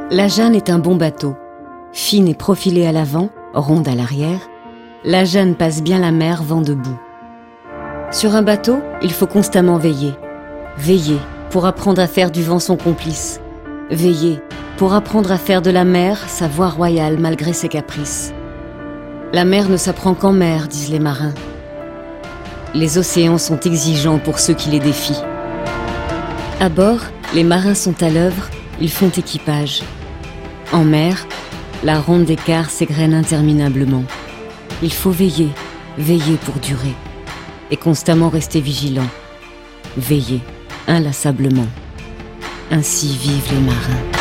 La Jeanne est un bon bateau. Fine et profilée à l'avant, ronde à l'arrière, la Jeanne passe bien la mer vent debout. Sur un bateau, il faut constamment veiller. Veiller pour apprendre à faire du vent son complice. Veiller pour apprendre à faire de la mer sa voie royale malgré ses caprices. La mer ne s'apprend qu'en mer, disent les marins. Les océans sont exigeants pour ceux qui les défient. À bord, les marins sont à l'œuvre, ils font équipage. En mer, la ronde des quarts s'égrène interminablement. Il faut veiller, veiller pour durer, et constamment rester vigilant. Veiller, inlassablement. Ainsi vivent les marins.